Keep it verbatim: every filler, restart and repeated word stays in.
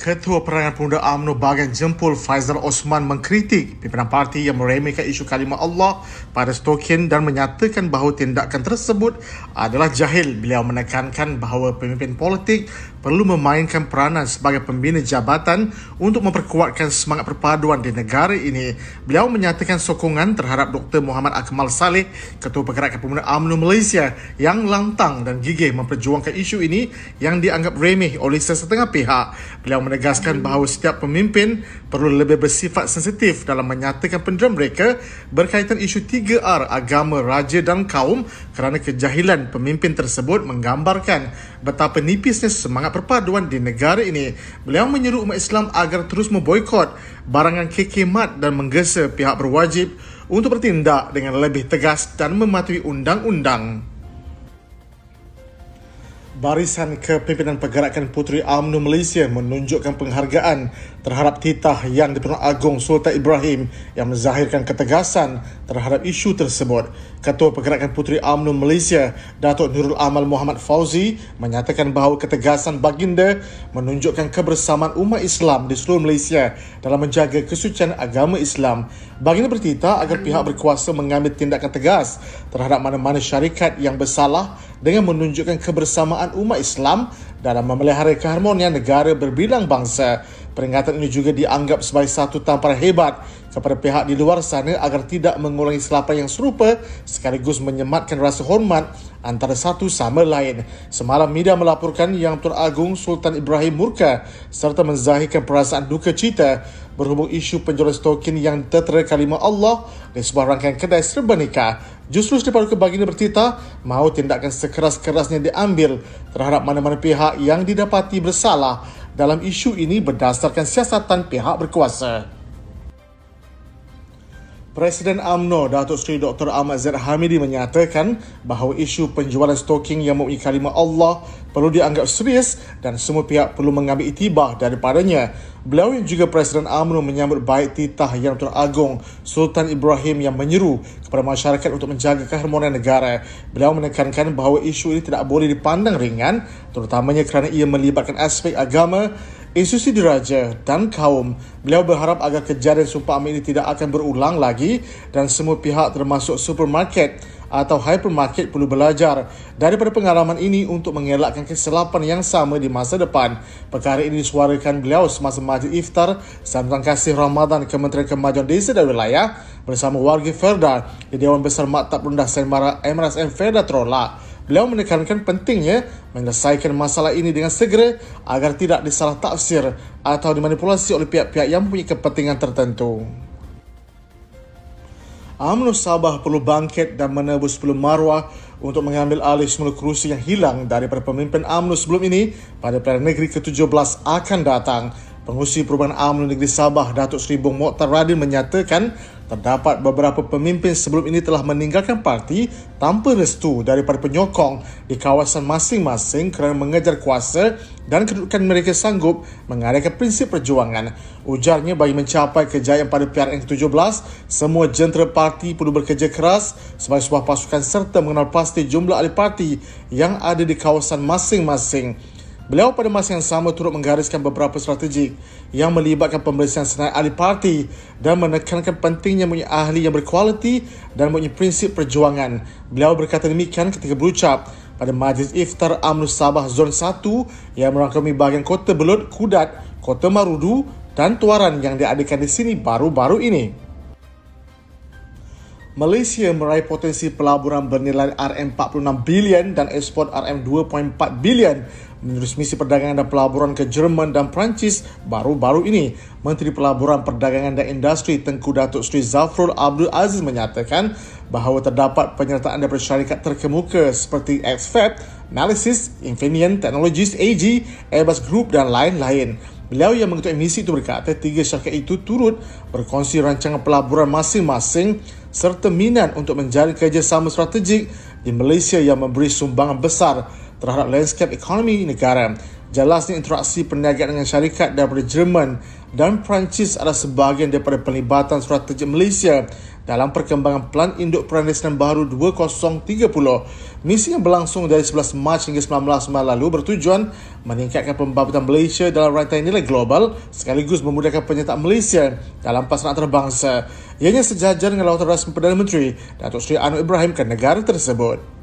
Ketua Perangan Pemuda U M N O bahagian Jempol Faizal Osman mengkritik pimpinan parti yang meremehkan isu kalimah Allah pada Stokin dan menyatakan bahawa tindakan tersebut adalah jahil. Beliau menekankan bahawa pemimpin politik perlu memainkan peranan sebagai pembina jabatan untuk memperkuatkan semangat perpaduan di negara ini. Beliau menyatakan sokongan terhadap Doktor Muhammad Akmal Saleh, Ketua Pergerakan Pemuda U M N O Malaysia, yang lantang dan gigih memperjuangkan isu ini yang dianggap remeh oleh sesetengah pihak. Beliau menegaskan bahawa setiap pemimpin perlu lebih bersifat sensitif dalam menyatakan pendapat mereka berkaitan isu tiga R, agama, raja dan kaum, kerana kejahilan pemimpin tersebut menggambarkan betapa nipisnya semangat perpaduan di negara ini. Beliau menyeru umat Islam agar terus memboikot barangan K K Mat dan menggesa pihak berwajib untuk bertindak dengan lebih tegas dan mematuhi undang-undang. Barisan Kepimpinan Pergerakan Puteri U M N O Malaysia menunjukkan penghargaan terhadap titah Yang di-Pertuan Agong Sultan Ibrahim yang menzahirkan ketegasan terhadap isu tersebut. Ketua Pergerakan Puteri U M N O Malaysia, Datuk Nurul Amal Muhammad Fauzi, menyatakan bahawa ketegasan baginda menunjukkan kebersamaan umat Islam di seluruh Malaysia dalam menjaga kesucian agama Islam. Baginda bertitah agar pihak berkuasa mengambil tindakan tegas terhadap mana-mana syarikat yang bersalah dengan menunjukkan kebersamaan umat Islam dalam memelihara keharmonian negara berbilang bangsa. Peringatan ini juga dianggap sebagai satu tamparan hebat kepada pihak di luar sana agar tidak mengulangi kesilapan yang serupa sekaligus menyematkan rasa hormat antara satu sama lain. Semalam media melaporkan Yang Pertuan Agong Sultan Ibrahim murka serta menzahirkan perasaan duka cita berhubung isu penjualan stokin yang tertera kalimah Allah di sebuah rangkaian kedai serba nikah. Justru daripada baginda bertitah mahu tindakan sekeras-kerasnya diambil terhadap mana-mana pihak yang didapati bersalah dalam isu ini berdasarkan siasatan pihak berkuasa. Presiden U M N O Datuk Seri Doktor Ahmad Zaid Hamidi menyatakan bahawa isu penjualan stoking yang mempunyai kalimah Allah perlu dianggap serius dan semua pihak perlu mengambil iktibar daripadanya. Beliau yang juga Presiden U M N O menyambut baik titah Yang Pertuan Agong Sultan Ibrahim yang menyeru kepada masyarakat untuk menjaga keharmonian negara. Beliau menekankan bahawa isu ini tidak boleh dipandang ringan, terutamanya kerana ia melibatkan aspek agama, institusi diraja dan kaum. Beliau berharap agar kejadian seumpama ini tidak akan berulang lagi dan semua pihak termasuk supermarket atau hypermarket perlu belajar daripada pengalaman ini untuk mengelakkan kesilapan yang sama di masa depan. Perkara ini disuarakan beliau semasa majlis iftar sambutan kasih Ramadan Kementerian Kemajuan Desa dan Wilayah bersama warga Ferda di Dewan Besar Maktab Rendah Sembara M R S M Ferda Terolak. Beliau menekankan pentingnya menyelesaikan masalah ini dengan segera agar tidak disalah tafsir atau dimanipulasi oleh pihak-pihak yang mempunyai kepentingan tertentu. U M N O Sabah perlu bangkit dan menebus sepuluh maruah untuk mengambil alih semula kerusi yang hilang daripada pemimpin U M N O sebelum ini pada Pilihan Negeri ke tujuh belas akan datang. Pengurusi Perubahan U M N O Negeri Sabah, Datuk Seri Bong Mokhtar Radin menyatakan terdapat beberapa pemimpin sebelum ini telah meninggalkan parti tanpa restu daripada penyokong di kawasan masing-masing kerana mengejar kuasa dan kedudukan mereka sanggup mengadakan prinsip perjuangan. Ujarnya bagi mencapai kejayaan pada P R N ke tujuh belas, semua jentera parti perlu bekerja keras sebagai sebuah pasukan serta mengenal pasti jumlah ahli parti yang ada di kawasan masing-masing. Beliau pada masa yang sama turut menggariskan beberapa strategi yang melibatkan pembersihan senarai ahli parti dan menekankan pentingnya mempunyai ahli yang berkualiti dan mempunyai prinsip perjuangan. Beliau berkata demikian ketika berucap pada majlis iftar U M N O Sabah Zon satu yang merangkumi bahagian Kota Belud, Kudat, Kota Marudu dan Tuaran yang diadakan di sini baru-baru ini. Malaysia meraih potensi pelaburan bernilai R M empat puluh enam bilion dan ekspor R M dua perpuluhan empat bilion menurut Misi Perdagangan dan Pelaburan ke Jerman dan Perancis baru-baru ini. Menteri Pelaburan, Perdagangan dan Industri Tengku Datuk Seri Zafrul Abdul Aziz menyatakan bahawa terdapat penyertaan daripada syarikat terkemuka seperti X F A B, Analysis, Infineon Technologies A G, Airbus Group dan lain-lain. Beliau yang mengetuai misi itu berkata tiga syarikat itu turut berkongsi rancangan pelaburan masing-masing serta minat untuk menjalin kerjasama strategik di Malaysia yang memberi sumbangan besar terhadap landscape ekonomi negara. Jelasnya interaksi perniagaan dengan syarikat daripada Jerman dan Perancis adalah sebahagian daripada pelibatan strategik Malaysia dalam perkembangan Pelan Induk Perandasan Baharu dua ribu tiga puluh. Misi yang berlangsung dari sebelas Mac hingga sembilan belas Mac lalu bertujuan meningkatkan pembabatan Malaysia dalam rantai nilai global sekaligus memudahkan penyertaan Malaysia dalam pasaran antarabangsa. Ianya sejajar dengan lawatan rasmi Perdana Menteri Datuk Seri Anwar Ibrahim ke negara tersebut.